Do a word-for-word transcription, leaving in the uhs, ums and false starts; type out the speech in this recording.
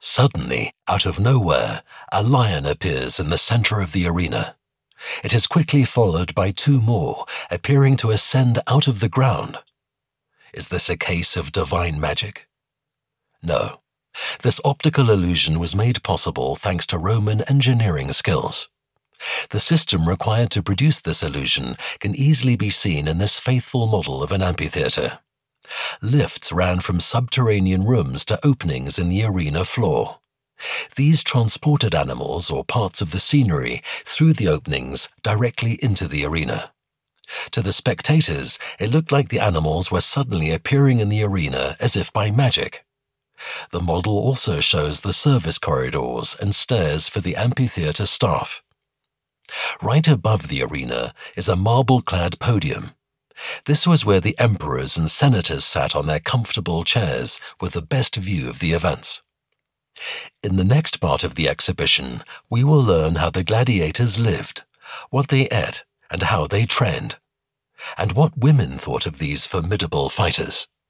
Suddenly, out of nowhere, a lion appears in the center of the arena. It is quickly followed by two more, appearing to ascend out of the ground. Is this a case of divine magic? No. This optical illusion was made possible thanks to Roman engineering skills. The system required to produce this illusion can easily be seen in this faithful model of an amphitheater. Lifts ran from subterranean rooms to openings in the arena floor. These transported animals or parts of the scenery through the openings directly into the arena. To the spectators, it looked like the animals were suddenly appearing in the arena as if by magic. The model also shows the service corridors and stairs for the amphitheater staff. Right above the arena is a marble-clad podium. This was where the emperors and senators sat on their comfortable chairs with the best view of the events. In the next part of the exhibition, we will learn how the gladiators lived, what they ate, and how they trained, and what women thought of these formidable fighters.